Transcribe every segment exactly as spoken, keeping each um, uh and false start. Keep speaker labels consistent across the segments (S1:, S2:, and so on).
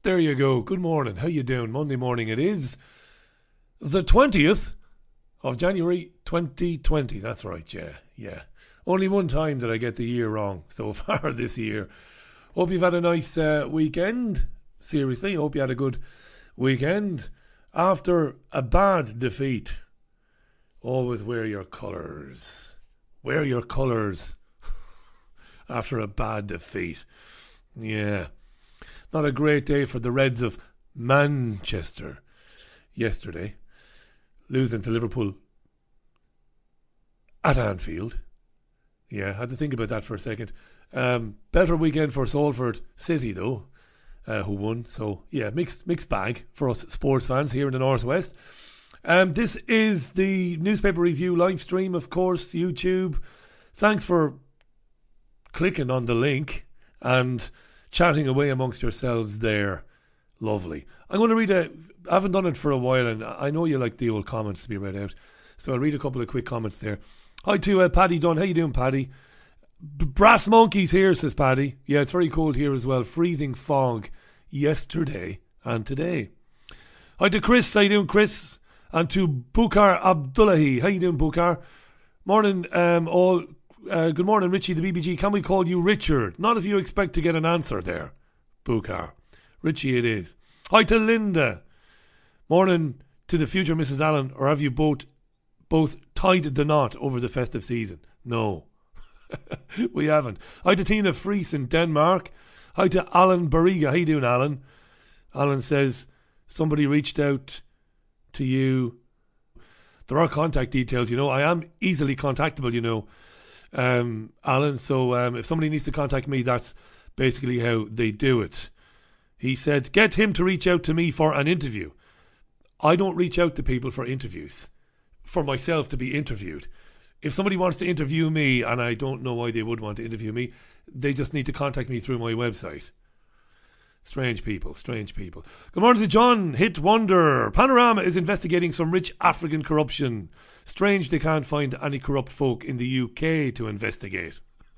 S1: There you go. Good morning. How you doing? Monday morning it is. The twentieth of January twenty twenty. That's right, yeah. Yeah. Only one time did I get the year wrong so far this year. Hope you've had a nice uh, weekend. Seriously, hope you had a good weekend. After a bad defeat, always wear your colours. Wear your colours after a bad defeat. Yeah. Not a great day for the Reds of Manchester yesterday, losing to Liverpool at Anfield. Yeah, I had to think about that for a second. Um, better weekend for Salford City, though, uh, who won. So, yeah, mixed mixed bag for us sports fans here in the Northwest. Um, this is the Newspaper Review live stream, of course, YouTube. Thanks for clicking on the link and chatting away amongst yourselves there. Lovely. I'm going to read a... I haven't done it for a while, and I know you like the old comments to be read out. So I'll read a couple of quick comments there. Hi to uh, Paddy Dunn. How you doing, Paddy? B- Brass Monkeys here, says Paddy. Yeah, it's very cold here as well. Freezing fog yesterday and today. Hi to Chris. How you doing, Chris? And to Bukar Abdullahi. How you doing, Bukar? Morning, um, all... Uh, good morning, Richie, the B B G. Can we call you Richard? Not if you expect to get an answer there, Bukar. Richie it is. Hi to Linda. Morning to the future Missus Allen. Or have you both both tied the knot over the festive season? No. We haven't. Hi to Tina Fries in Denmark. Hi to Alan Barriga. How you doing, Alan? Alan says somebody reached out to you. There are contact details, you know. I am easily contactable, you know. Um, Alan, so um, if somebody needs to contact me, that's basically how they do it. He said, get him to reach out to me for an interview. I don't reach out to people for interviews, for myself to be interviewed. If somebody wants to interview me, and I don't know why they would want to interview me, they just need to contact me through my website. Strange people, strange people. Good morning to John, Hit Wonder. Panorama is investigating some rich African corruption. Strange they can't find any corrupt folk in the U K to investigate.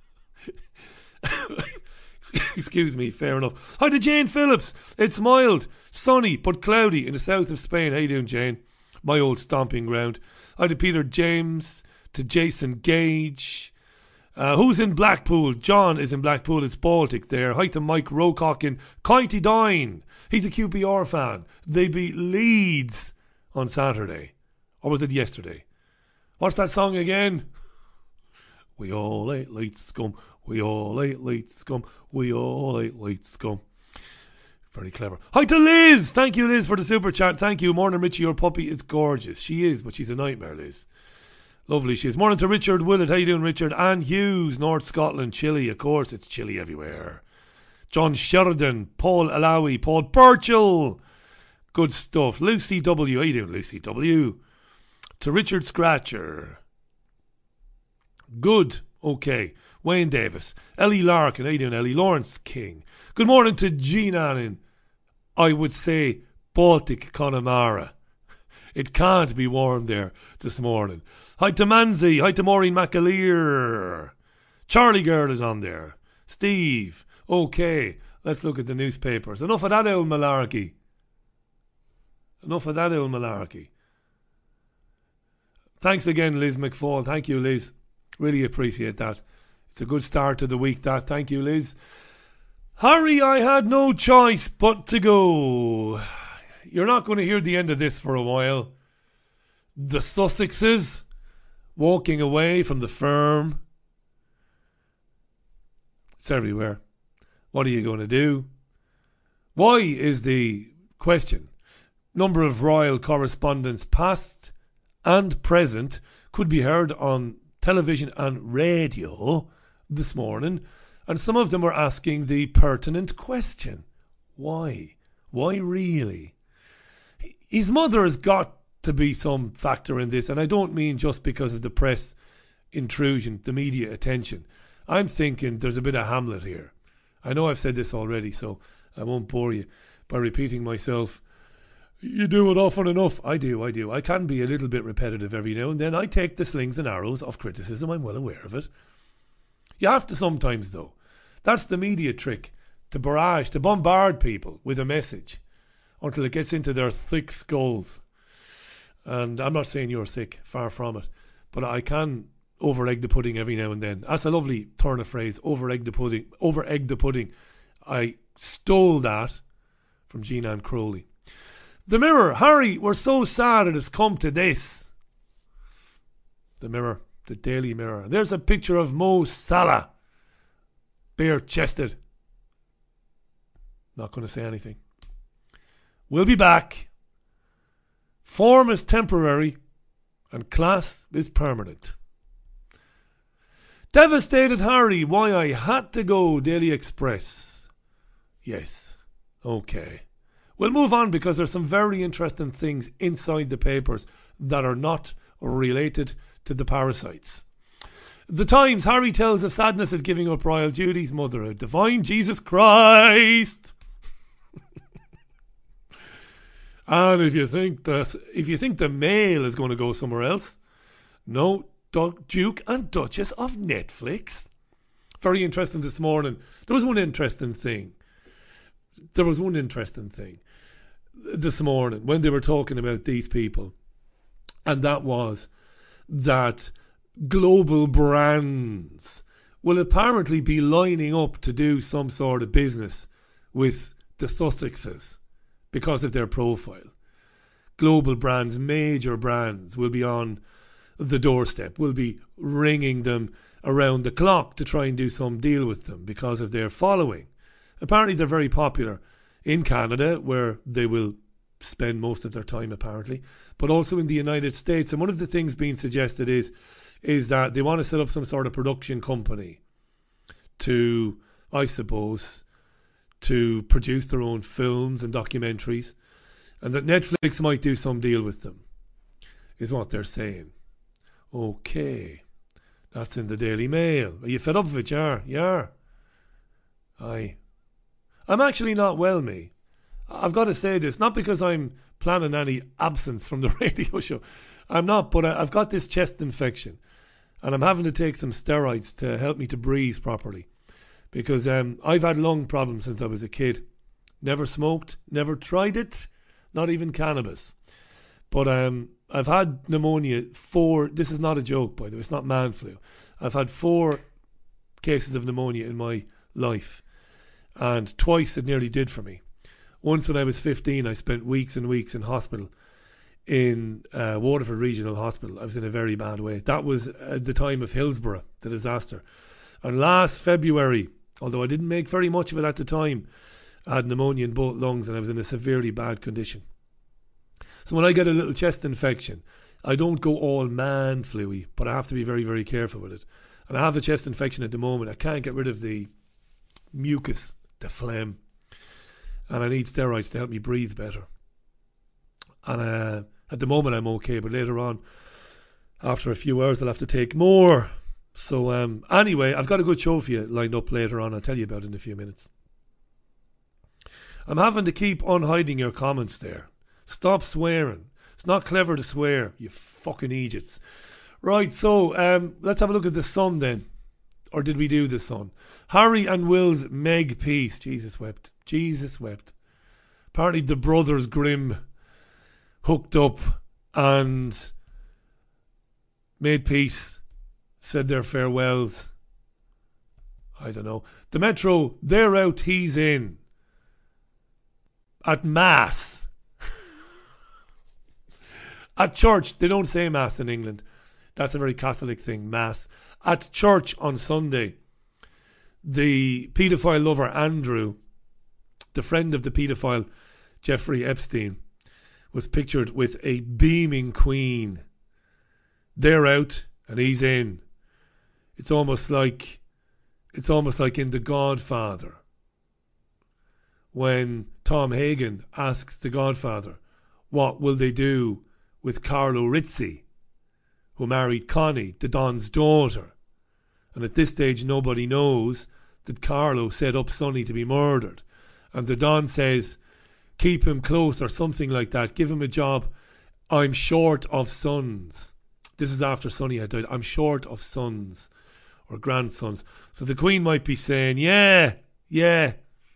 S1: Excuse me, fair enough. Hi to Jane Phillips. It's mild, sunny, but cloudy in the south of Spain. How you doing, Jane? My old stomping ground. Hi to Peter James, to Jason Gage. Uh, who's in Blackpool? John is in Blackpool. It's Baltic there. Hi to Mike Rocock in County Down. He's a Q P R fan. They beat Leeds on Saturday. Or was it yesterday? What's that song again? We all ate late scum. We all ate late scum. We all ate late scum. Very clever. Hi to Liz. Thank you, Liz, for the super chat. Thank you. Morning, Richie. Your puppy is gorgeous. She is, but she's a nightmare, Liz. Lovely she is. Morning to Richard Willett. How you doing, Richard? Anne Hughes, North Scotland, chilly. Of course, it's chilly everywhere. John Sheridan, Paul Alawi, Paul Burchell. Good stuff. Lucy W. How you doing, Lucy W? To Richard Scratcher. Good. Okay. Wayne Davis. Ellie Larkin. How you doing, Ellie? Lawrence King. Good morning to Jean Annan. I would say Baltic Connemara. It can't be warm there this morning. Hi to Manzi. Hi to Maureen McAleer. Charlie Girl is on there. Steve. Okay, let's look at the newspapers. Enough of that old malarkey. Enough of that old malarkey. Thanks again, Liz McFall. Thank you, Liz. Really appreciate that. It's a good start to the week, that. Thank you, Liz. Harry, I had no choice but to go. You're not going to hear the end of this for a while. The Sussexes walking away from the firm. It's everywhere. What are you going to do? Why is the question. Number of royal correspondents past and present could be heard on television and radio this morning, and some of them were asking the pertinent question. Why? Why really? His mother has got to be some factor in this, and I don't mean just because of the press intrusion, the media attention. I'm thinking there's a bit of Hamlet here. I know I've said this already, so I won't bore you by repeating myself. You do it often enough. I do, I do. I can be a little bit repetitive every now and then. I take the slings and arrows of criticism. I'm well aware of it. You have to sometimes, though. That's the media trick, to to barrage, to bombard people with a message until it gets into their thick skulls. And I'm not saying you're sick, far from it, but I can over egg the pudding every now and then. That's a lovely turn of phrase, over egg the pudding. Over egg the pudding. I stole that from Jean Ann Crowley. The Mirror. Harry, we're so sad it has come to this. The Mirror. The Daily Mirror. There's a picture of Mo Salah, bare-chested. Not going to say anything. We'll be back. Form is temporary and class is permanent. Devastated Harry, why I had to go. Daily Express. Yes. Okay. We'll move on because there's some very interesting things inside the papers that are not related to the parasites. The Times. Harry tells of sadness at giving up royal duties. Mother of divine Jesus Christ. And if you think that if you think the Mail is going to go somewhere else, no, Duke and Duchess of Netflix. Very interesting this morning. There was one interesting thing. There was one interesting thing this morning when they were talking about these people, and that was that global brands will apparently be lining up to do some sort of business with the Sussexes because of their profile. Global brands, major brands, will be on the doorstep, will be ringing them around the clock to try and do some deal with them because of their following. Apparently they're very popular in Canada, where they will spend most of their time apparently, but also in the United States. And one of the things being suggested is is that they want to set up some sort of production company to, I suppose, to produce their own films and documentaries, and that Netflix might do some deal with them, is what they're saying. Okay. That's in the Daily Mail. Are you fed up with it? Yeah, yeah. Aye. I'm actually not well, me. I've got to say this, not because I'm planning any absence from the radio show. I'm not, but I've got this chest infection, and I'm having to take some steroids to help me to breathe properly, because um, I've had lung problems since I was a kid. Never smoked, never tried it, not even cannabis. But um, I've had pneumonia four, this is not a joke by the way, it's not man flu. I've had four cases of pneumonia in my life, and twice it nearly did for me. Once when I was fifteen, I spent weeks and weeks in hospital, in uh, Waterford Regional Hospital. I was in a very bad way. That was at the time of Hillsborough, the disaster. And last February, although I didn't make very much of it at the time, I had pneumonia in both lungs and I was in a severely bad condition. So when I get a little chest infection, I don't go all man flu-y, but I have to be very, very careful with it. And I have a chest infection at the moment. I can't get rid of the mucus, the phlegm, and I need steroids to help me breathe better. And uh, at the moment I'm okay, but later on, after a few hours, I'll have to take more. So um, anyway, I've got a good show for you lined up later on. I'll tell you about it in a few minutes. I'm having to keep unhiding your comments there. Stop swearing. It's not clever to swear, you fucking idiots. Right, so um, let's have a look at the Sun then. Or did we do the Sun? Harry and Will's Meg piece. Jesus wept. Jesus wept. Apparently the brothers Grimm hooked up and made peace, said their farewells. I don't know. The Metro, they're out, he's in. At Mass. At church, they don't say Mass in England. That's a very Catholic thing, Mass. At church on Sunday, the paedophile lover Andrew, the friend of the paedophile Jeffrey Epstein, was pictured with a beaming queen. They're out and he's in. It's almost like it's almost like in The Godfather, when Tom Hagen asks the Godfather, what will they do with Carlo Rizzi, who married Connie, the Don's daughter? And at this stage nobody knows that Carlo set up Sonny to be murdered. And the Don says, keep him close or something like that. Give him a job. I'm short of sons. This is after Sonny had died. I'm short of sons or grandsons. So the Queen might be saying, yeah, yeah,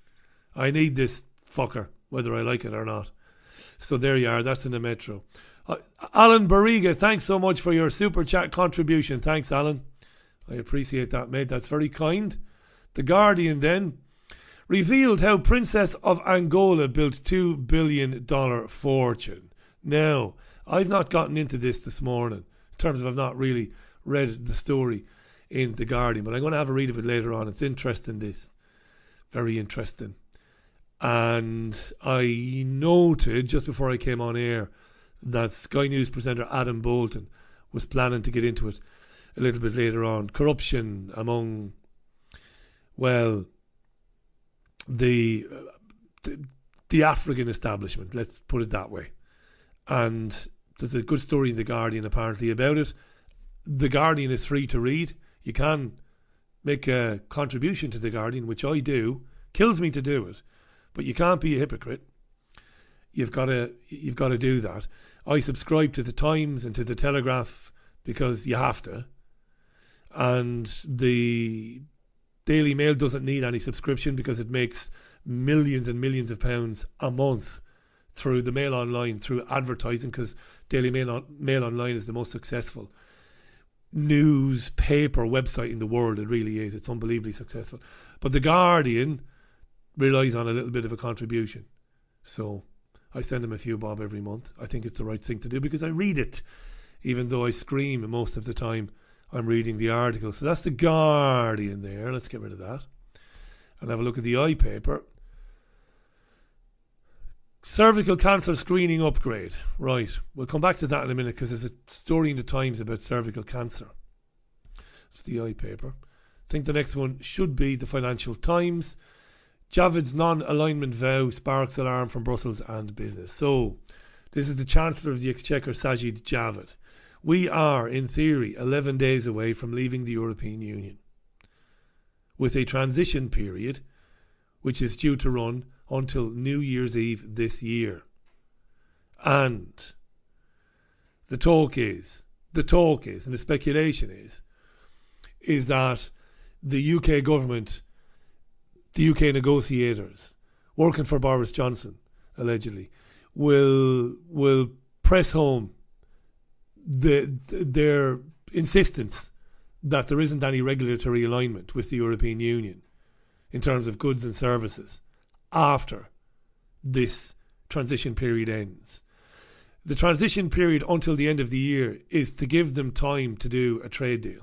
S1: I need this fucker, whether I like it or not. So there you are. That's in the Metro. Uh, Alan Barriga, thanks so much for your super chat contribution. Thanks, Alan. I appreciate that, mate. That's very kind. The Guardian then revealed how Princess of Angola built two billion dollars fortune. Now, I've not gotten into this this morning, in terms of I've not really read the story in The Guardian, but I'm going to have a read of it later on. It's interesting, this. Very interesting. And I noted, just before I came on air, that Sky News presenter Adam Bolton was planning to get into it a little bit later on. Corruption among, well, the, the the African establishment, let's put it that way. And there's a good story in The Guardian apparently about it. The Guardian is free to read. You can make a contribution to The Guardian, which I do. Kills me to do it, but you can't be a hypocrite. You've got to you've got to do that. I subscribe to the Times and to the Telegraph because you have to. And the Daily Mail doesn't need any subscription because it makes millions and millions of pounds a month through the Mail Online, through advertising, because Daily Mail, on, Mail Online is the most successful newspaper website in the world. It really is. It's unbelievably successful. But The Guardian relies on a little bit of a contribution. So I send them a few bob every month. I think it's the right thing to do because I read it, even though I scream most of the time I'm reading the article. So that's The Guardian there. Let's get rid of that and have a look at the iPaper. Cervical cancer screening upgrade. Right, we'll come back to that in a minute because there's a story in the Times about cervical cancer. It's the iPaper. I think the next one should be the Financial Times. Javid's non-alignment vow sparks alarm from Brussels and business. So, this is the Chancellor of the Exchequer, Sajid Javid. We are, in theory, eleven days away from leaving the European Union, with a transition period which is due to run until New Year's Eve this year. And the talk is, the talk is, and the speculation is, is that the U K government, the U K negotiators working for Boris Johnson, allegedly, will will press home the, their insistence that there isn't any regulatory alignment with the European Union in terms of goods and services after this transition period ends. The transition period until the end of the year is to give them time to do a trade deal.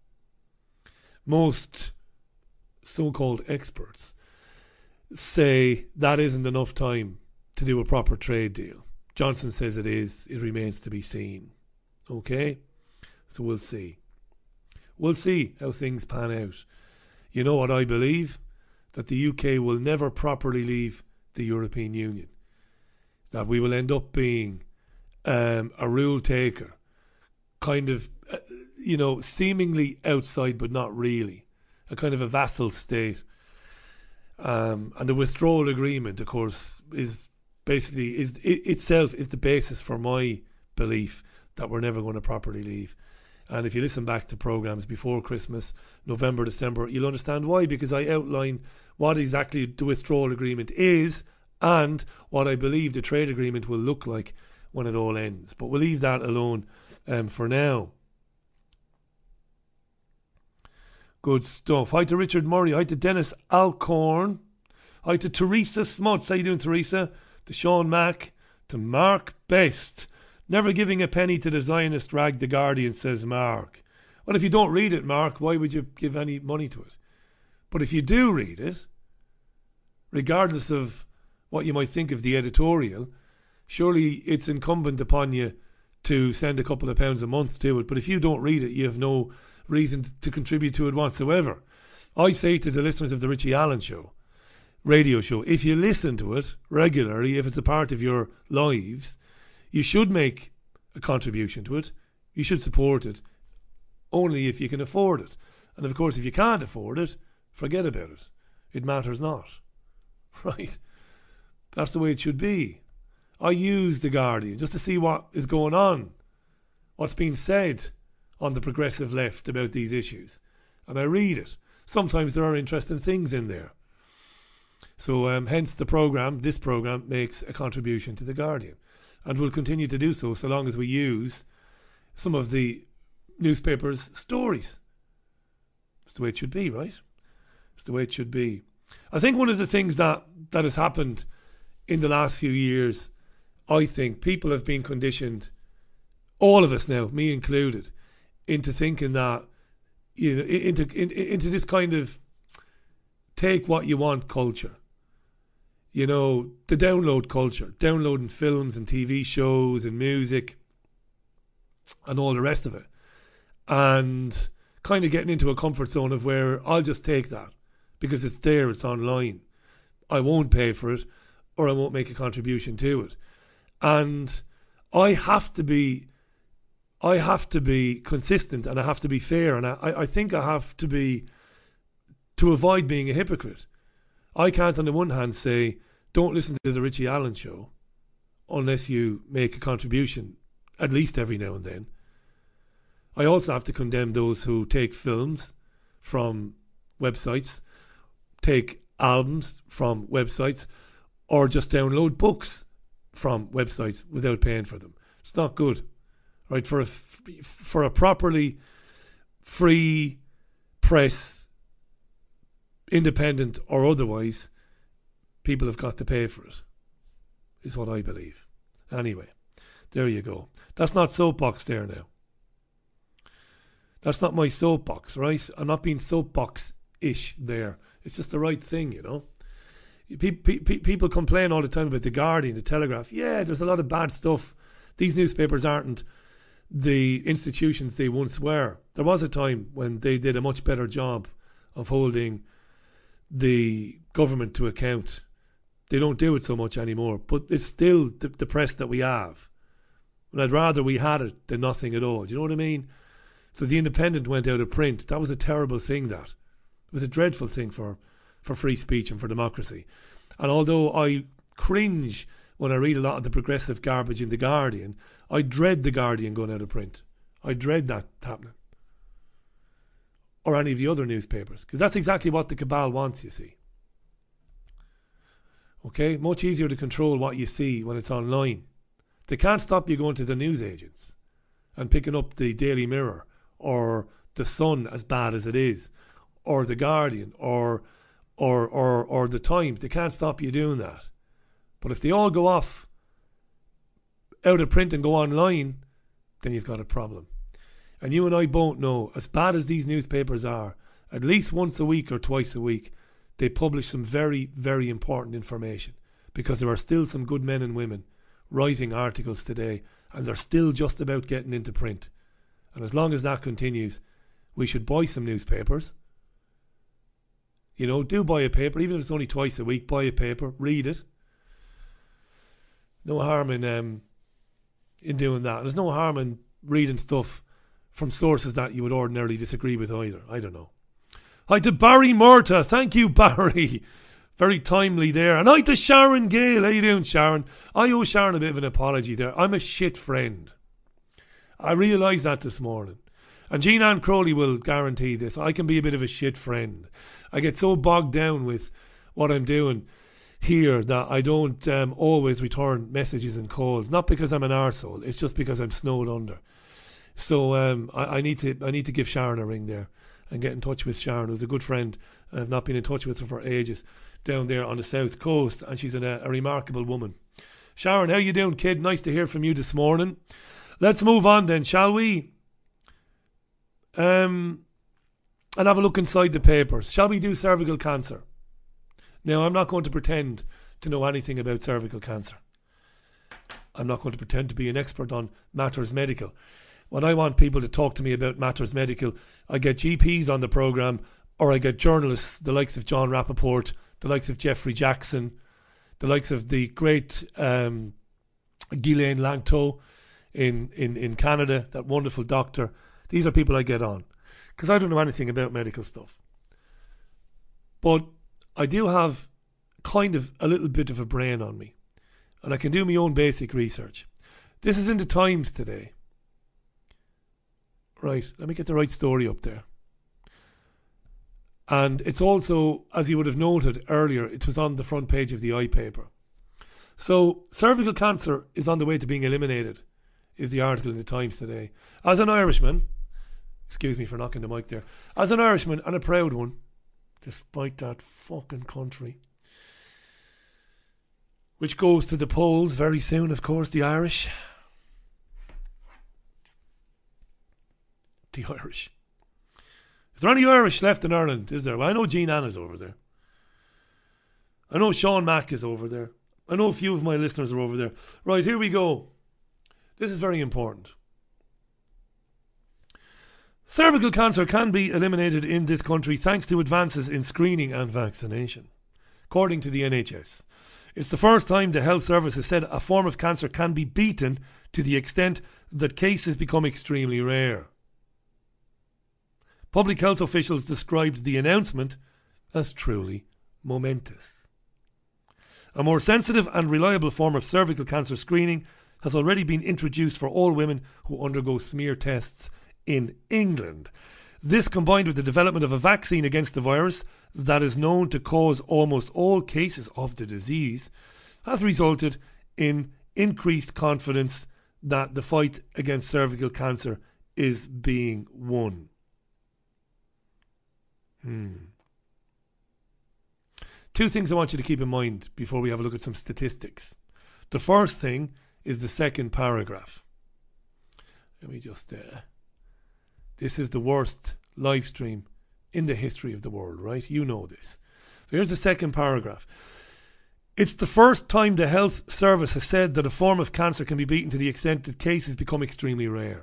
S1: Most so-called experts say that isn't enough time to do a proper trade deal. Johnson says it is. It remains to be seen. Okay? So we'll see. We'll see how things pan out. You know what I believe? That the U K will never properly leave the European Union. That we will end up being um, a rule taker. Kind of, uh, you know, seemingly outside but not really. A kind of a vassal state. Um, and the withdrawal agreement, of course, is basically, is it itself is the basis for my belief that we're never going to properly leave. And if you listen back to programmes before Christmas, November, December, you'll understand why, because I outline what exactly the withdrawal agreement is and what I believe the trade agreement will look like when it all ends. But we'll leave that alone um, for now. Good stuff. Hi to Richard Murray. Hi to Dennis Alcorn. Hi to Teresa Smuts. How you doing, Teresa? To Sean Mack. To Mark Best. Never giving a penny to the Zionist rag, The Guardian, says Mark. Well, if you don't read it, Mark, why would you give any money to it? But if you do read it, regardless of what you might think of the editorial, surely it's incumbent upon you to send a couple of pounds a month to it. But if you don't read it, you have no reason to contribute to it whatsoever. I say to the listeners of the Richie Allen show, radio show, if you listen to it regularly, if it's a part of your lives, you should make a contribution to it. You should support it, only if you can afford it. And of course, if you can't afford it, forget about it. It matters not. Right? That's the way it should be. I use The Guardian just to see what is going on, what's being said on the progressive left about these issues. And I read it. Sometimes there are interesting things in there. So um, hence the programme, this programme makes a contribution to The Guardian, and will continue to do so so long as we use some of the newspaper's stories. It's the way it should be, right? It's the way it should be. I think one of the things that, that has happened in the last few years, I think people have been conditioned, all of us now, me included, into thinking that, you know, into in, into this kind of take what you want culture. You know, the download culture, downloading films and T V shows and music and all the rest of it. And kind of getting into a comfort zone of where I'll just take that because it's there, it's online. I won't pay for it, or I won't make a contribution to it. And I have to be I have to be consistent, and I have to be fair, and I, I think I have to be, to avoid being a hypocrite. I can't on the one hand say, don't listen to the Richie Allen show unless you make a contribution, at least every now and then. I also have to condemn those who take films from websites, take albums from websites, or just download books from websites without paying for them. It's not good. Right, for a, for a properly free press, independent or otherwise, people have got to pay for it, is what I believe. Anyway, there you go. That's not soapbox there now. That's not my soapbox, right? I'm not being soapbox-ish there. It's just the right thing, you know. Pe- pe- pe- people complain all the time about The Guardian, The Telegraph. Yeah, there's a lot of bad stuff. These newspapers aren't the institutions they once were. There was a time when they did a much better job of holding the government to account. They don't do it so much anymore, but it's still the, the press that we have. And I'd rather we had it than nothing at all. Do you know what I mean? So The Independent went out of print. That was a terrible thing, that. It was a dreadful thing for, for free speech and for democracy. And although I cringe when I read a lot of the progressive garbage in The Guardian, I dread The Guardian going out of print. I dread that happening. Or any of the other newspapers. Because that's exactly what the cabal wants, you see. Okay? Much easier to control what you see when it's online. They can't stop you going to the newsagents and picking up the Daily Mirror or the Sun, as bad as it is, or the Guardian, or or or or the Times. They can't stop you doing that. But if they all go off out of print and go online, then you've got a problem. And you and I both know, as bad as these newspapers are, at least once a week or twice a week, they publish some very, very important information, because there are still some good men and women writing articles today, and they're still just about getting into print. And as long as that continues, we should buy some newspapers. You know, do buy a paper, even if it's only twice a week. Buy a paper, read it. No harm in um, in doing that. There's no harm in reading stuff from sources that you would ordinarily disagree with either. I don't know. Hi to Barry Murta. Thank you, Barry. Very timely there. And hi to Sharon Gale. How you doing, Sharon? I owe Sharon a bit of an apology there. I'm a shit friend. I realised that this morning. And Jean Ann Crowley will guarantee this. I can be a bit of a shit friend. I get so bogged down with what I'm doing here that I don't um, always return messages and calls. Not because I'm an arsehole. It's just because I'm snowed under. So um, I, I need to I need to give Sharon a ring there and get in touch with Sharon, who's a good friend. I've not been in touch with her for ages, down there on the south coast, and she's an, a, a remarkable woman. Sharon, how you doing, kid? Nice to hear from you this morning. Let's move on then, shall we? Um, and have a look inside the papers. Shall we do cervical cancer? Now, I'm not going to pretend to know anything about cervical cancer. I'm not going to pretend to be an expert on matters medical. When I want people to talk to me about matters medical, I get G Ps on the programme, or I get journalists, the likes of John Rappaport, the likes of Jeffrey Jackson, the likes of the great um, Ghislaine Langto in, in, in Canada, that wonderful doctor. These are people I get on, because I don't know anything about medical stuff. But I do have kind of a little bit of a brain on me, and I can do my own basic research. This is in the Times today. Right, let me get the right story up there. And it's also, as you would have noted earlier, it was on the front page of the iPaper. So, cervical cancer is on the way to being eliminated, is the article in the Times today. As an Irishman, excuse me for knocking the mic there, as an Irishman and a proud one, despite that fucking country, which goes to the polls very soon, of course, the Irish. The Irish. Is there any Irish left in Ireland? Is there? Well, I know Jean Anna's over there. I know Sean Mack is over there. I know a few of my listeners are over there. Right, here we go. This is very important. Cervical cancer can be eliminated in this country thanks to advances in screening and vaccination, according to the N H S. It's the first time the health service has said a form of cancer can be beaten to the extent that cases become extremely rare. Public health officials described the announcement as truly momentous. A more sensitive and reliable form of cervical cancer screening has already been introduced for all women who undergo smear tests in England. This, combined with the development of a vaccine against the virus that is known to cause almost all cases of the disease, has resulted in increased confidence that the fight against cervical cancer is being won. Hmm. Two things I want you to keep in mind before we have a look at some statistics. The first thing is the second paragraph. Let me just... Uh, this is the worst live stream in the history of the world, right? You know this. So here's the second paragraph. It's the first time the health service has said that a form of cancer can be beaten to the extent that cases become extremely rare.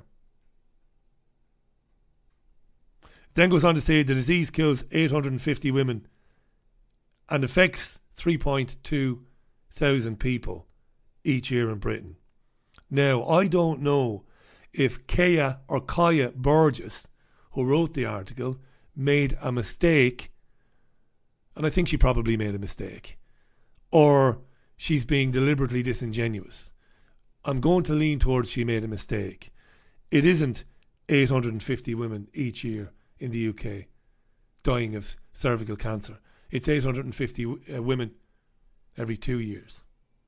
S1: Then goes on to say the disease kills eight hundred fifty women and affects three point two thousand people each year in Britain. Now, I don't know if Kaya or Kaya Burgess, who wrote the article, made a mistake, and I think she probably made a mistake, or she's being deliberately disingenuous. I'm going to lean towards she made a mistake. It isn't eight hundred fifty women each year in the U K dying of cervical cancer. It's eight hundred fifty uh, women every two years.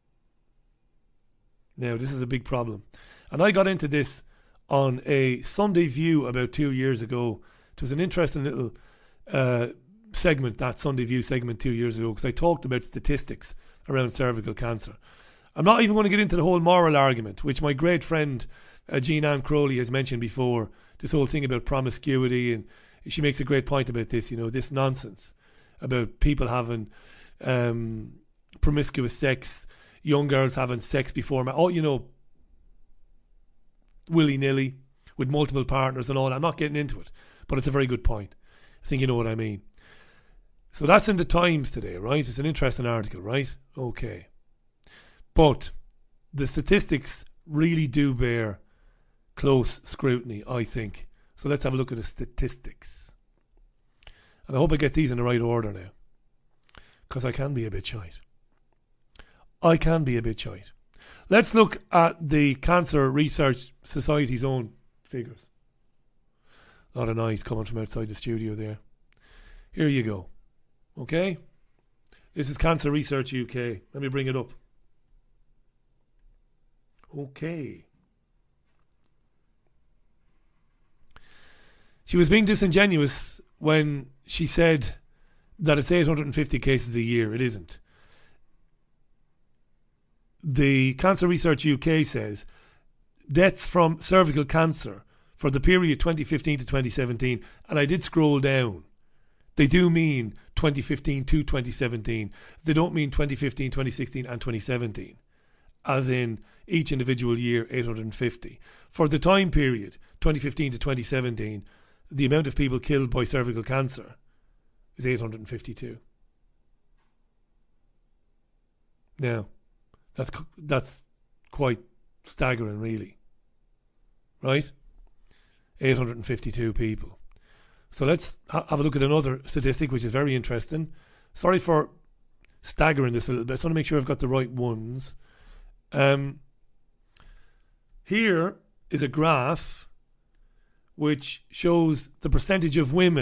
S1: Now, this is a big problem. And I got into this on a Sunday View about two years ago. It was an interesting little uh, segment, that Sunday View segment two years ago, because I talked about statistics around cervical cancer. I'm not even going to get into the whole moral argument, which my great friend uh, Jean Ann Crowley has mentioned before, this whole thing about promiscuity, and she makes a great point about this, you know, this nonsense about people having um, promiscuous sex, young girls having sex before, ma- oh, you know, willy-nilly, with multiple partners and all. I'm not getting into it, but it's a very good point. I think you know what I mean. So that's in the Times today, right? It's an interesting article, right? Okay. But the statistics really do bear close scrutiny, I think. So let's have a look at the statistics. And I hope I get these in the right order now, because I can be a bit shite. I can be a bit shite. Let's look at the Cancer Research Society's own figures. A lot of noise coming from outside the studio there. Here you go. Okay? This is Cancer Research U K. Let me bring it up. Okay. She was being disingenuous when she said that it's eight hundred fifty cases a year. It isn't. The Cancer Research U K says deaths from cervical cancer for the period twenty fifteen to twenty seventeen, and I did scroll down. They do mean twenty fifteen to twenty seventeen. They don't mean twenty fifteen, twenty sixteen and twenty seventeen, as in each individual year eight hundred fifty. For the time period twenty fifteen to twenty seventeen, the amount of people killed by cervical cancer is eight hundred fifty-two. Now, that's that's quite staggering, really. Right? eight hundred fifty-two people. So let's ha- have a look at another statistic, which is very interesting. Sorry for staggering this a little bit. I just want to make sure I've got the right ones. Um, here is a graph which shows the percentage of women.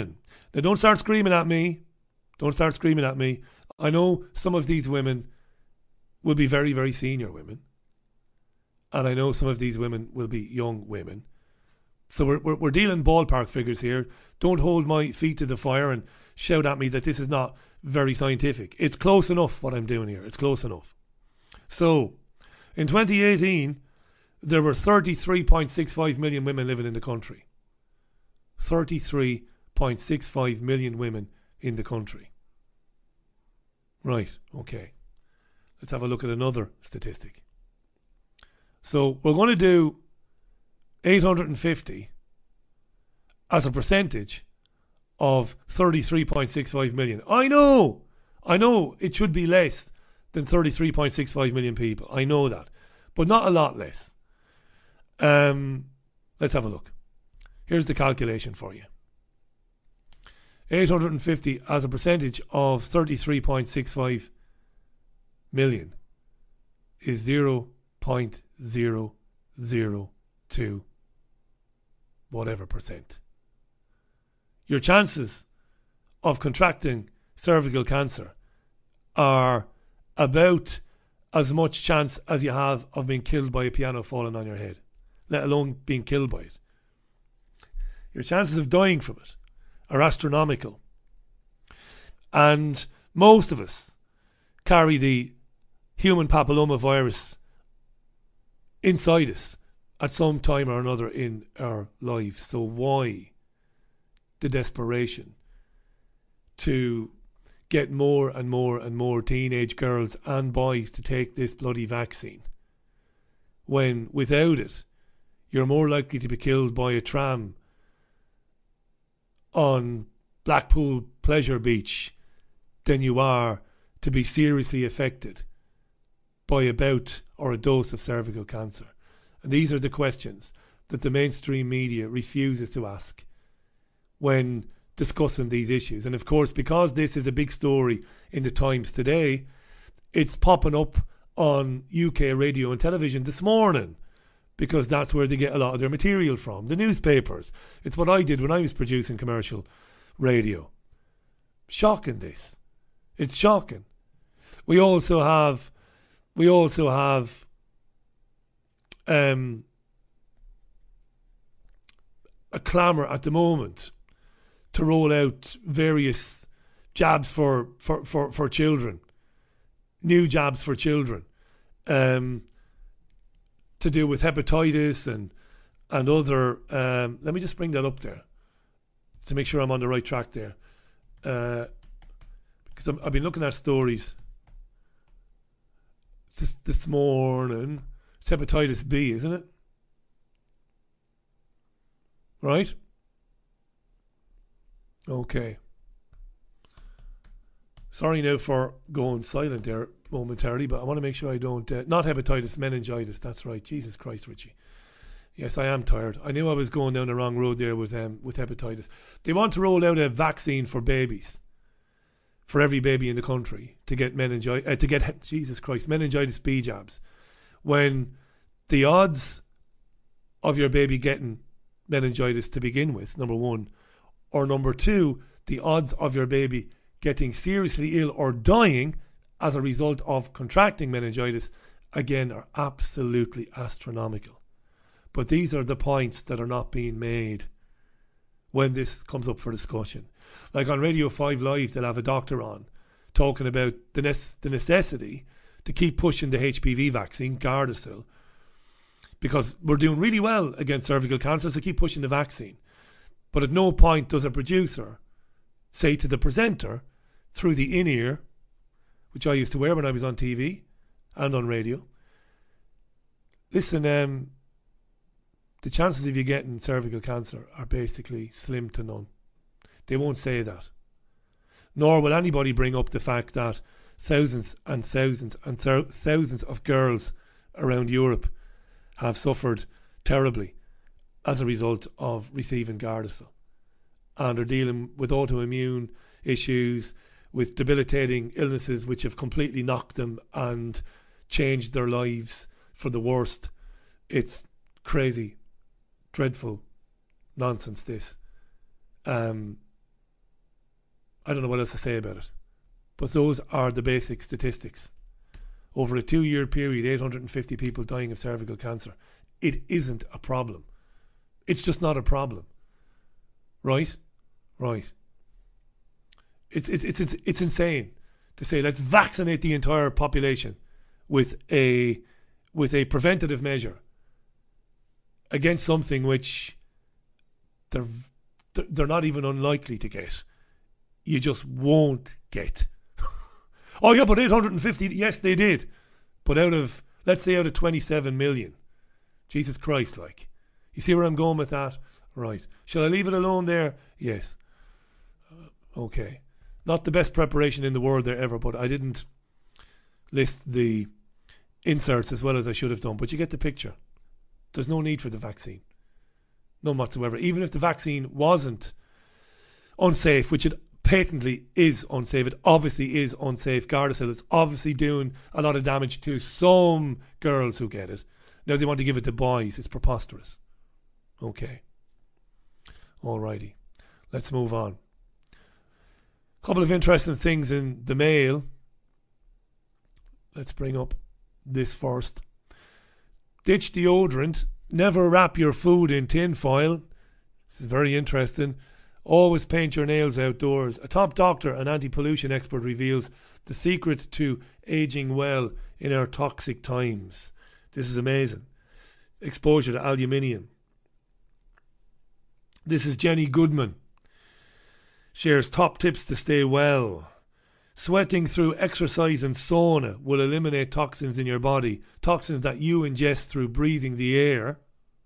S1: Now, don't start screaming at me. Don't start screaming at me. I know some of these women will be very, very senior women. And I know some of these women will be young women. So we're, we're, we're dealing ballpark figures here. Don't hold my feet to the fire and shout at me that this is not very scientific. It's close enough what I'm doing here. It's close enough. So, in twenty eighteen, there were thirty-three point six five million women living in the country. thirty-three point six five million women in the country. Right, okay. Let's have a look at another statistic. So, we're going to do eight hundred fifty as a percentage of thirty-three point six five million. I know, I know it should be less than thirty-three point six five million people. I know that, but not a lot less. Um, let's have a look. Here's the calculation for you. eight hundred fifty as a percentage of thirty-three point six five million is zero point zero zero two whatever percent. Your chances of contracting cervical cancer are about as much chance as you have of being killed by a piano falling on your head, let alone being killed by it. Your chances of dying from it are astronomical. And most of us carry the human papillomavirus inside us at some time or another in our lives. So why the desperation to get more and more and more teenage girls and boys to take this bloody vaccine, when without it you're more likely to be killed by a tram on Blackpool Pleasure Beach than you are to be seriously affected by a bout or a dose of cervical cancer? And these are the questions that the mainstream media refuses to ask when discussing these issues. And of course, because this is a big story in the Times today, it's popping up on U K radio and television this morning, because that's where they get a lot of their material from, the newspapers. It's what I did when I was producing commercial radio. Shocking, this. It's shocking. We also have, we also have, um, a clamour at the moment to roll out various jabs for, for, for, for children, new jabs for children, um, to do with hepatitis and and other. Um, let me just bring that up there to make sure I'm on the right track there, uh, because I'm, I've been looking at stories this, this morning. It's hepatitis B, isn't it? Right? Okay. Sorry now for going silent there momentarily, but I want to make sure I don't... Uh, not hepatitis, meningitis. That's right. Jesus Christ, Richie. Yes, I am tired. I knew I was going down the wrong road there with um, with hepatitis. They want to roll out a vaccine for babies, for every baby in the country, to get meningitis, uh, to get, Jesus Christ, meningitis B jabs, when the odds of your baby getting meningitis to begin with, number one, or number two, the odds of your baby getting seriously ill or dying as a result of contracting meningitis, again, are absolutely astronomical. But these are the points that are not being made when this comes up for discussion. Like on Radio five Live, they'll have a doctor on talking about the, ne- the necessity to keep pushing the H P V vaccine, Gardasil, because we're doing really well against cervical cancer, so keep pushing the vaccine. But at no point does a producer say to the presenter through the in-ear, which I used to wear when I was on T V and on radio, listen, um, the chances of you getting cervical cancer are basically slim to none. They won't say that. Nor will anybody bring up the fact that thousands and thousands and th- thousands of girls around Europe have suffered terribly as a result of receiving Gardasil, and are dealing with autoimmune issues, with debilitating illnesses which have completely knocked them and changed their lives for the worst. It's crazy, dreadful nonsense, this. Um, I don't know what else to say about it. But those are the basic statistics. Over a two-year period, eight hundred fifty people dying of cervical cancer. It isn't a problem. It's just not a problem. Right? Right. It's it's it's it's, it's insane to say let's vaccinate the entire population with a with a preventative measure against something which they're they're not even unlikely to get. You just won't get. Oh yeah, but eight hundred fifty, yes they did. But out of, let's say out of twenty-seven million. Jesus Christ, like. You see where I'm going with that? Right. Shall I leave it alone there? Yes. Uh, okay. Not the best preparation in the world there ever, but I didn't list the inserts as well as I should have done. But you get the picture. There's no need for the vaccine. None whatsoever. Even if the vaccine wasn't unsafe, which it patently is unsafe, it obviously is unsafe. Gardasil is obviously doing a lot of damage to some girls who get it. Now they want to give it to boys. It's preposterous. Okay. Alrighty. Let's move on. Couple of interesting things in the mail. Let's bring up this first. Ditch deodorant. Never wrap your food in tin foil. This is very interesting. Always paint your nails outdoors. A top doctor and anti-pollution expert reveals the secret to aging well in our toxic times. This is amazing. Exposure to aluminium. This is Jenny Goodman. Shares top tips to stay well. Sweating through exercise and sauna will eliminate toxins in your body. Toxins that you ingest through breathing the air,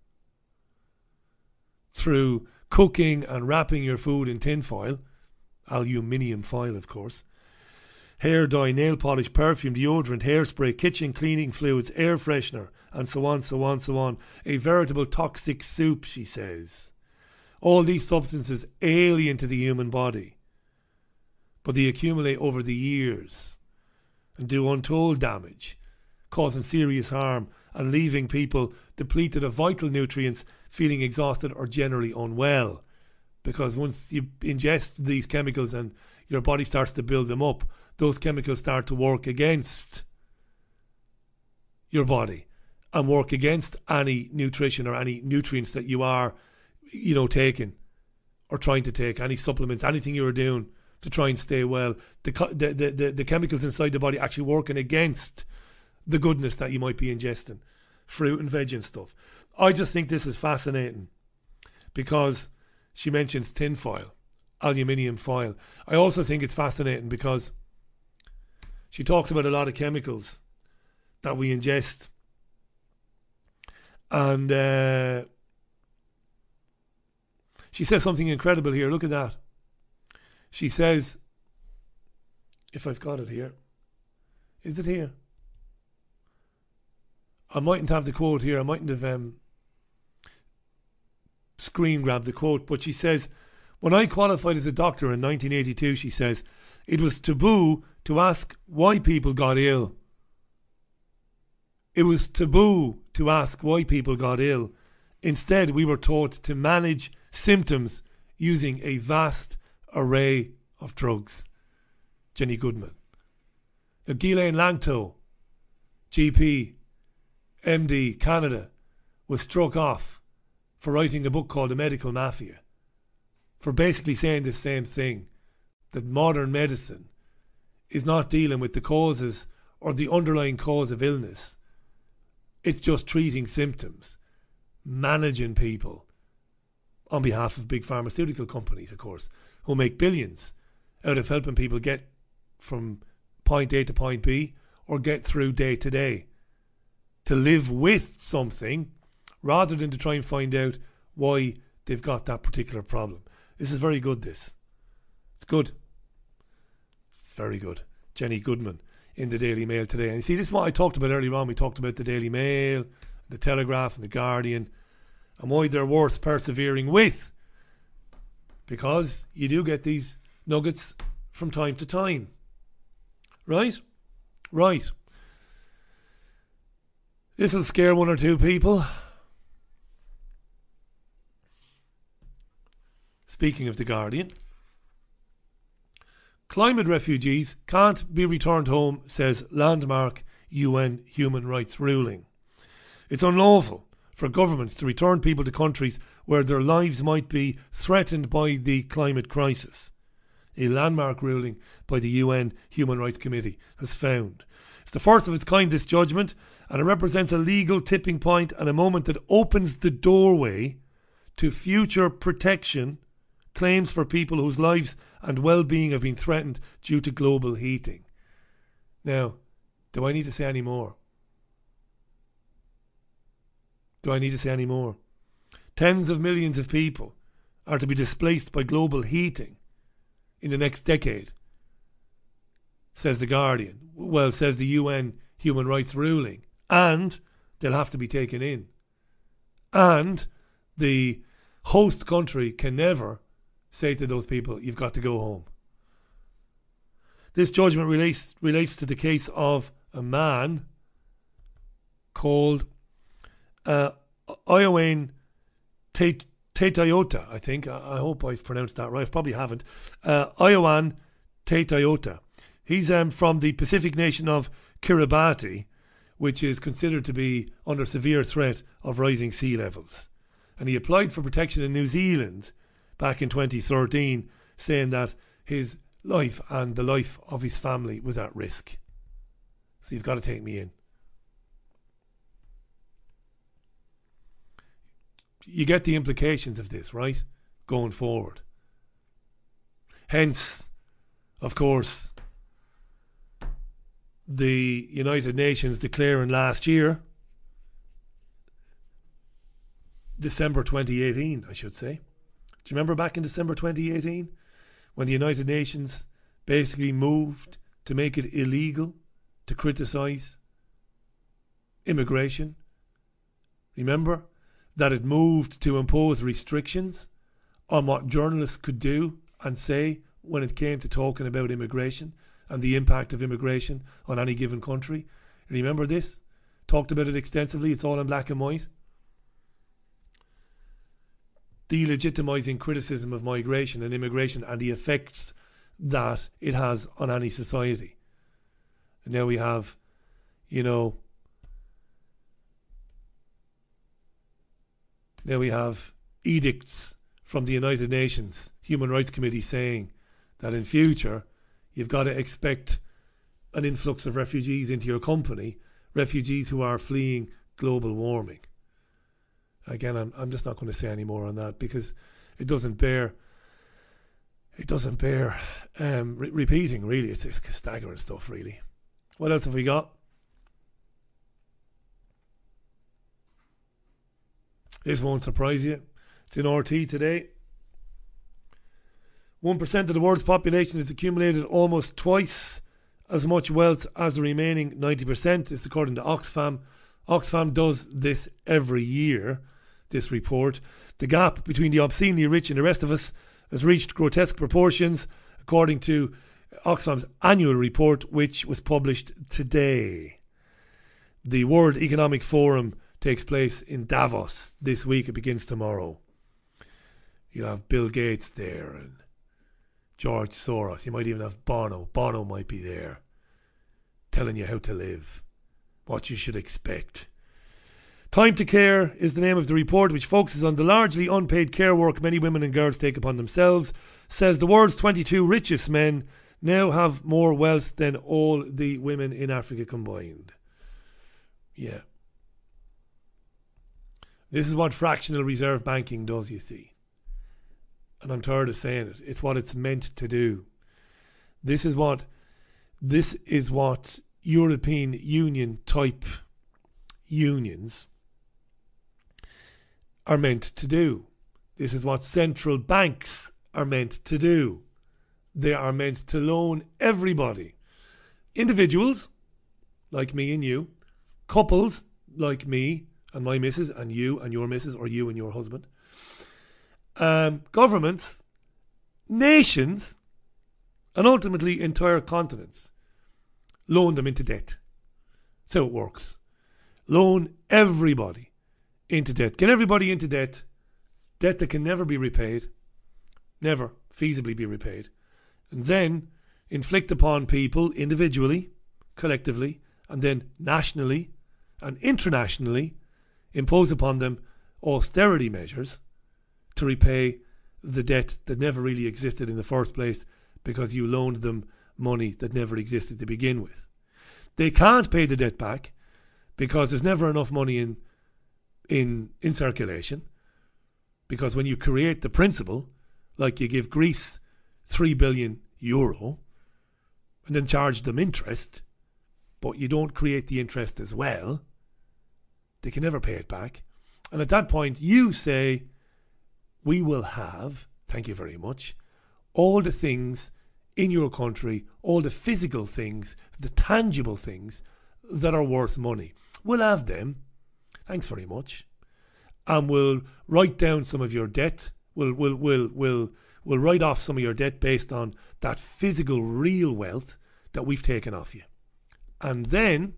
S1: through cooking and wrapping your food in tin foil, aluminium foil of course, hair dye, nail polish, perfume, deodorant, hairspray, kitchen cleaning fluids, air freshener, and so on, so on, so on. A veritable toxic soup, she says. All these substances alien to the human body, but they accumulate over the years and do untold damage, causing serious harm and leaving people depleted of vital nutrients, feeling exhausted or generally unwell. Because once you ingest these chemicals and your body starts to build them up, those chemicals start to work against your body and work against any nutrition or any nutrients that you are, you know, taking or trying to take, any supplements, anything you are doing to try and stay well. The, the, the, the, the chemicals inside the body actually working against the goodness that you might be ingesting. Fruit and veg and stuff. I just think this is fascinating because she mentions tin foil, aluminium foil. I also think it's fascinating because she talks about a lot of chemicals that we ingest. And uh, she says something incredible here. Look at that. She says, if I've got it here, is it here? I mightn't have the quote here. I mightn't have um, screen grabbed the quote. But she says, when I qualified as a doctor in nineteen eighty-two, she says, it was taboo to ask why people got ill. It was taboo to ask why people got ill. Instead, we were taught to manage symptoms using a vast array of drugs. Jenny Goodman. Now, Ghislaine Langto, G P, M D, Canada, was struck off for writing a book called The Medical Mafia, for basically saying the same thing, that modern medicine is not dealing with the causes or the underlying cause of illness. It's just treating symptoms, managing people on behalf of big pharmaceutical companies, of course, who make billions out of helping people get from point A to point B or get through day to day, to live with something rather than to try and find out why they've got that particular problem. This is very good, this. It's good. It's very good. Jenny Goodman in the Daily Mail today. And you see, this is what I talked about earlier on. We talked about the Daily Mail, the Telegraph and the Guardian, and why they're worth persevering with. Because you do get these nuggets from time to time. Right? Right. This will scare one or two people. Speaking of the Guardian, Climate refugees can't be returned home, says landmark U N human rights ruling. It's unlawful for governments to return people to countries where their lives might be threatened by the climate crisis. A landmark ruling by the U N Human Rights Committee has found. It's the first of its kind, this judgment, and it represents a legal tipping point and a moment that opens the doorway to future protection claims for people whose lives and well-being have been threatened due to global heating. Now, do I need to say any more? Do I need to say any more? Tens of millions of people are to be displaced by global heating in the next decade, says The Guardian. Well, says the U N Human Rights ruling. And they'll have to be taken in. And the host country can never say to those people, you've got to go home. This judgment relates, relates to the case of a man called uh, Iowane Tetayota, I think. I, I hope I've pronounced that right. I probably haven't. Uh, Iowane Tetayota. He's um, from the Pacific nation of Kiribati, which is considered to be under severe threat of rising sea levels. And he applied for protection in New Zealand back in twenty thirteen, saying that his life and the life of his family was at risk. So you've got to take me in. You get the implications of this, right? Going forward. Hence, of course, the United Nations declaring last year, December twenty eighteen, I should say. Do you remember back in December twenty eighteen when the United Nations basically moved to make it illegal to criticise immigration? Remember that it moved to impose restrictions on what journalists could do and say when it came to talking about immigration and the impact of immigration on any given country. Remember this? Talked about it extensively. It's all in black and white. Delegitimising criticism of migration and immigration and the effects that it has on any society. And now we have, you know, now we have edicts from the United Nations Human Rights Committee saying that in future you've got to expect an influx of refugees into your company, refugees who are fleeing global warming. Again, I'm I'm just not going to say any more on that because it doesn't bear it doesn't bear um, re- repeating. Really, it's, it's staggering stuff. Really, what else have we got? This won't surprise you. It's in R T today. One percent of the world's population has accumulated almost twice as much wealth as the remaining ninety percent. It's according to Oxfam. Oxfam does this every year. This report, the gap between the obscenely rich and the rest of us has reached grotesque proportions, according to Oxfam's annual report, which was published today. The World Economic Forum takes place in Davos this week. It begins tomorrow. You'll have Bill Gates there and George Soros. You might even have Bono. Bono might be there, telling you how to live, what you should expect. Time to Care is the name of the report, which focuses on the largely unpaid care work many women and girls take upon themselves. Says the world's twenty-two richest men now have more wealth than all the women in Africa combined. Yeah. This is what fractional reserve banking does, you see. And I'm tired of saying it. It's what it's meant to do. This is what this is what European Union type unions are meant to do. This is what central banks are meant to do. They are meant to loan everybody. Individuals, like me and you. Couples, like me and my missus and you and your missus, or you and your husband. Um, governments, nations, and ultimately entire continents loan them into debt. So it works. Loan everybody into debt. Get everybody into debt. Debt that can never be repaid. Never feasibly be repaid. And then inflict upon people individually, collectively, and then nationally and internationally, impose upon them austerity measures to repay the debt that never really existed in the first place because you loaned them money that never existed to begin with. They can't pay the debt back because there's never enough money in in in circulation, because when you create the principal, like you give Greece three billion euro and then charge them interest, but you don't create the interest as well, they can never pay it back. And at that point you say, we will have, thank you very much, all the things in your country, all the physical things, the tangible things that are worth money. We'll have them, thanks very much, and we'll write down some of your debt. We'll we'll we'll we'll we'll write off some of your debt based on that physical, real wealth that we've taken off you. And then,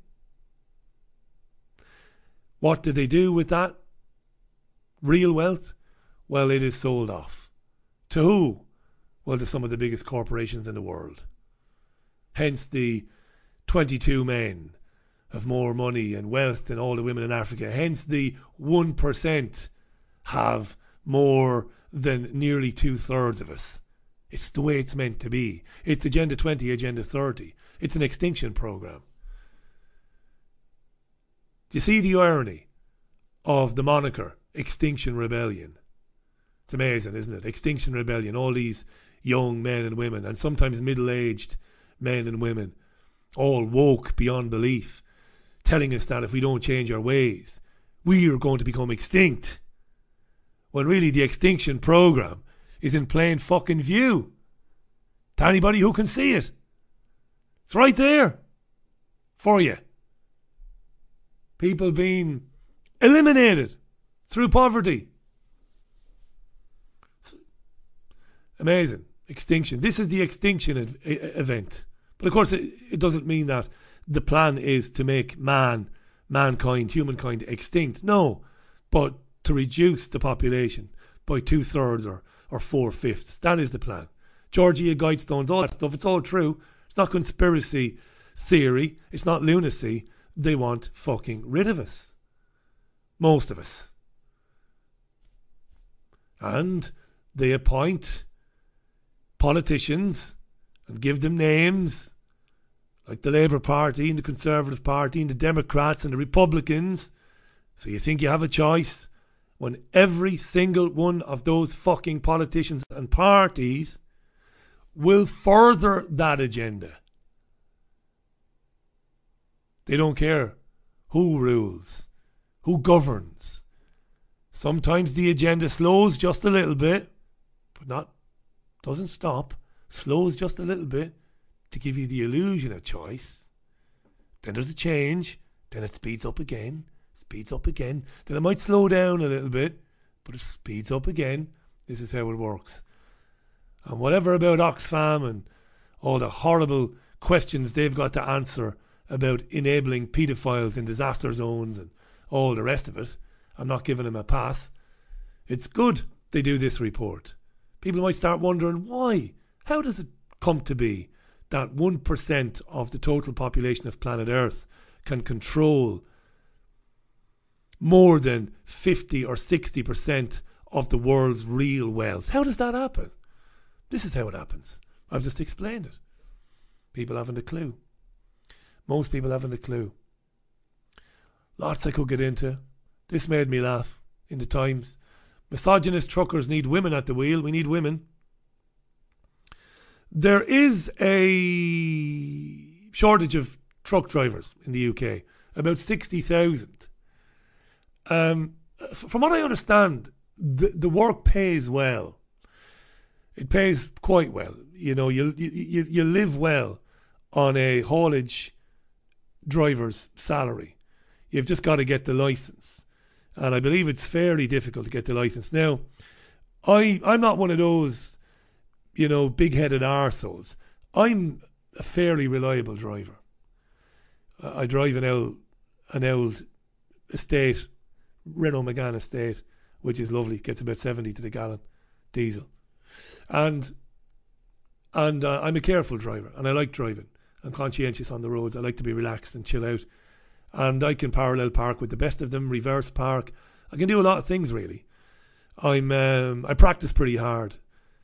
S1: what do they do with that real wealth? Well, it is sold off. To who? Well, to some of the biggest corporations in the world. Hence the twenty-two men have more money and wealth than all the women in Africa. Hence the one percent have more than nearly two-thirds of us. It's the way it's meant to be. It's Agenda twenty, Agenda thirty. It's an extinction program. Do you see the irony of the moniker Extinction Rebellion? It's amazing, isn't it? Extinction Rebellion. All these young men and women, and sometimes middle-aged men and women, all woke beyond belief, telling us that if we don't change our ways, we are going to become extinct. When really the extinction program is in plain fucking view to anybody who can see it. It's right there for you. People being eliminated through poverty. It's amazing. Extinction. This is the extinction ev- event. But of course it, it doesn't mean that the plan is to make man, mankind, humankind extinct. No. But to reduce the population by two-thirds or, or four-fifths. That is the plan. Georgia Guidestones, all that stuff, it's all true. It's not conspiracy theory. It's not lunacy. They want fucking rid of us. Most of us. And they appoint politicians and give them names like the Labour Party and the Conservative Party and the Democrats and the Republicans. So you think you have a choice when every single one of those fucking politicians and parties will further that agenda. They don't care who rules, who governs. Sometimes the agenda slows just a little bit, but not, doesn't stop, slows just a little bit to give you the illusion of choice. Then there's a change, then it speeds up again, speeds up again. Then it might slow down a little bit, but it speeds up again. This is how it works. And whatever about Oxfam and all the horrible questions they've got to answer about enabling paedophiles in disaster zones and all the rest of it, I'm not giving them a pass. It's good they do this report. People might start wondering why. How does it come to be that one percent of the total population of planet Earth can control more than fifty or sixty percent of the world's real wealth? How does that happen? This is how it happens. I've just explained it. People haven't a clue. Most people haven't a clue. Lots I could get into. This made me laugh in the Times. Misogynist truckers need women at the wheel. We need women. There is a shortage of truck drivers in the U K. About sixty thousand. Um, from what I understand, the, the work pays well. It pays quite well. You know, you, you, you live well on a haulage driver's salary. You've just got to get the licence. And I believe it's fairly difficult to get the licence. Now, I, I'm not one of those, you know, big-headed arseholes. I'm a fairly reliable driver. I drive an old, an old estate, Renault Megane estate, which is lovely. Gets about seventy to the gallon, diesel. And And uh, I'm a careful driver, and I like driving. I'm conscientious on the roads. I like to be relaxed and chill out. And I can parallel park with the best of them, reverse park. I can do a lot of things, really. I'm um, I practice pretty hard.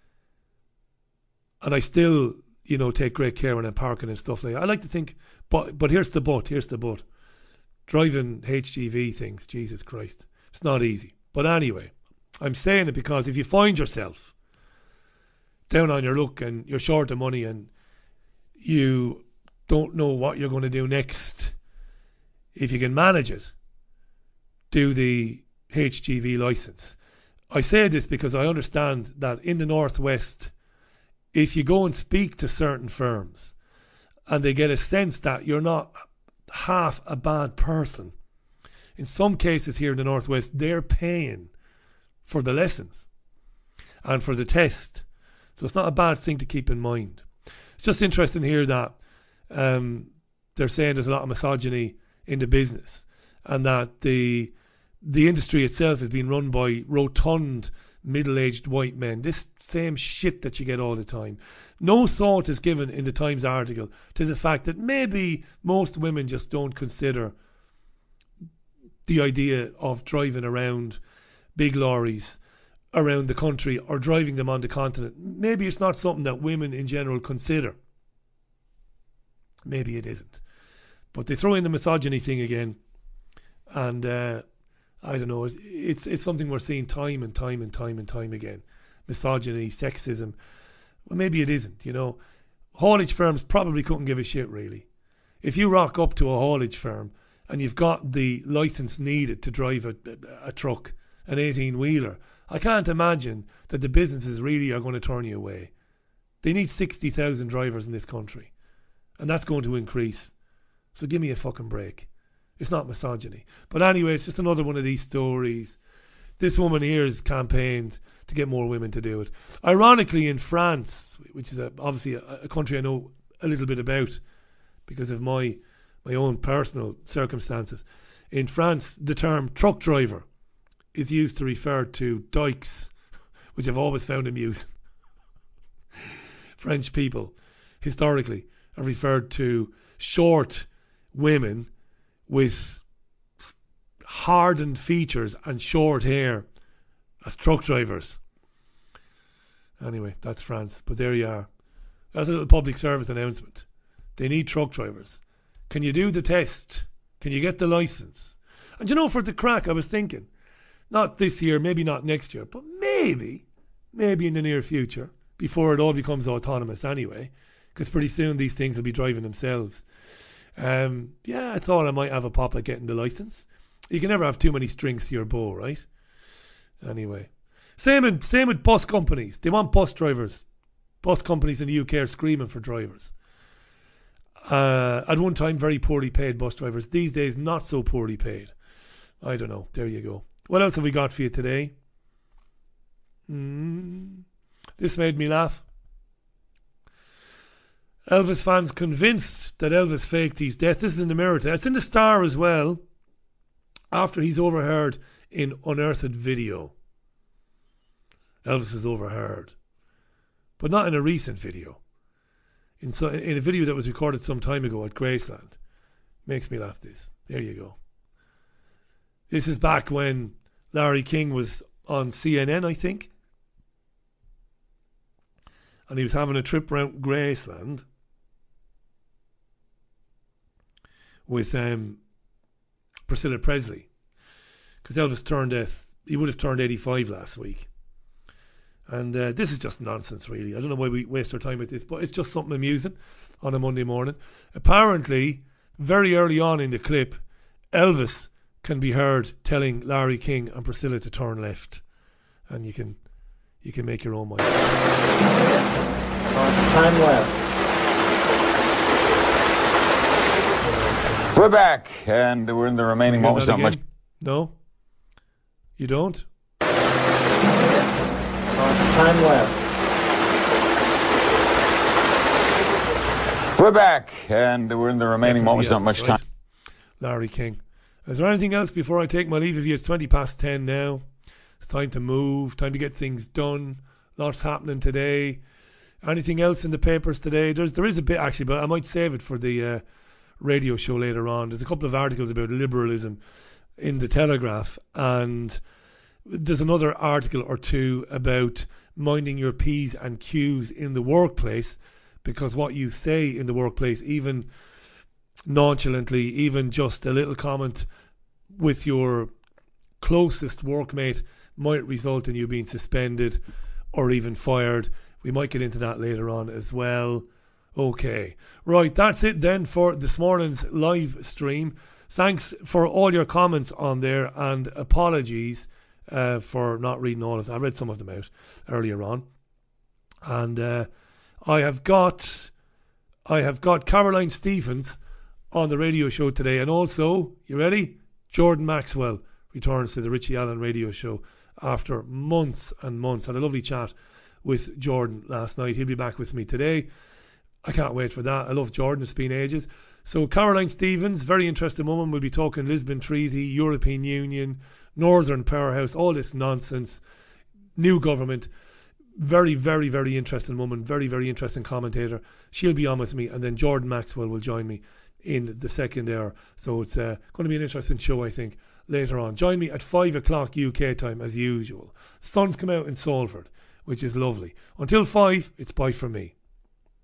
S1: And I still, you know, take great care when I'm parking and stuff like that. I like to think, but but here's the but, here's the but. Driving H G V things, Jesus Christ. It's not easy. But anyway, I'm saying it because if you find yourself down on your luck and you're short of money and you don't know what you're going to do next, if you can manage it, do the H G V licence. I say this because I understand that in the Northwest, if you go and speak to certain firms and they get a sense that you're not half a bad person, in some cases here in the Northwest, they're paying for the lessons and for the test. So it's not a bad thing to keep in mind. It's just interesting here that um, they're saying there's a lot of misogyny in the business and that the the industry itself is being run by rotund middle-aged white men. This same shit that you get all the time. No thought is given in the Times article to the fact that maybe most women just don't consider the idea of driving around big lorries around the country or driving them on the continent. Maybe it's not something that women in general consider. Maybe it isn't. But they throw in the misogyny thing again. And uh, I don't know, it's, it's it's something we're seeing time and time and time and time again. Misogyny, sexism. Well, maybe it isn't, you know. Haulage firms probably couldn't give a shit, really. If you rock up to a haulage firm and you've got the licence needed to drive a, a, a truck, an eighteen-wheeler, I can't imagine that the businesses really are going to turn you away. They need sixty thousand drivers in this country. And that's going to increase. So give me a fucking break. It's not misogyny. But anyway, it's just another one of these stories. This woman here has campaigned to get more women to do it. Ironically, in France, which is a, obviously a, a country I know a little bit about because of my my own personal circumstances, in France, the term truck driver is used to refer to dykes, which I've always found amusing. French people, historically, have referred to short women with hardened features and short hair as truck drivers. Anyway, that's France. But there you are. That's a little public service announcement. They need truck drivers. Can you do the test? Can you get the licence? And you know, for the crack, I was thinking, not this year, maybe not next year, but maybe, maybe in the near future, before it all becomes autonomous anyway, because pretty soon these things will be driving themselves. Um, yeah, I thought I might have a pop at getting the licence. You can never have too many strings to your bow, right? Anyway. Same, in, same with bus companies. They want bus drivers. Bus companies in the U K are screaming for drivers. Uh, at one time, very poorly paid bus drivers. These days, not so poorly paid. I don't know. There you go. What else have we got for you today? Mm, this made me laugh. Elvis fans convinced that Elvis faked his death. This is in the Mirror today. It's in the Star as well. After he's overheard in unearthed video. Elvis is overheard. But not in a recent video. In, so, in a video that was recorded some time ago at Graceland. Makes me laugh, this. There you go. This is back when Larry King was on C N N, I think. And he was having a trip around Graceland with um, Priscilla Presley. Because Elvis turned, uh, he would have turned eighty-five last week. And uh, this is just nonsense, really. I don't know why we waste our time with this, but it's just something amusing on a Monday morning. Apparently, very early on in the clip, Elvis can be heard telling Larry King and Priscilla to turn left. And you can you can make your own mind.
S2: Time left.
S3: We're back, and we're in the remaining moments. Not much.
S1: No? You don't?
S2: Time left.
S3: We're back, and we're in the remaining moments. Not much time.
S1: Right. Larry King. Is there anything else before I take my leave of you? It's twenty past ten now. It's time to move, time to get things done. Lots happening today. Anything else in the papers today? There's there is a bit actually, but I might save it for the uh, radio show later on. There's a couple of articles about liberalism in the Telegraph, and there's another article or two about minding your P's and Q's in the workplace, because what you say in the workplace, even nonchalantly, even just a little comment with your closest workmate, might result in you being suspended or even fired. We might get into that later on as well. Okay, right, that's it then for this morning's live stream. Thanks for all your comments on there, and apologies uh, for not reading all of them. I read some of them out earlier on. And uh, I have got I have got Caroline Stephens on the radio show today, and also, you ready? Jordan Maxwell returns to the Richie Allen radio show after months and months. Had a lovely chat with Jordan last night. He'll be back with me today. I can't wait for that. I love Jordan. It's been ages. So Caroline Stephens, very interesting woman. We'll be talking Lisbon Treaty, European Union, Northern Powerhouse, all this nonsense, new government. Very, very, very interesting woman. Very, very interesting commentator. She'll be on with me, and then Jordan Maxwell will join me in the second hour. So it's uh, going to be an interesting show, I think, later on. Join me at five o'clock U K time as usual. Sun's come out in Salford, which is lovely. Until five, it's bye from me.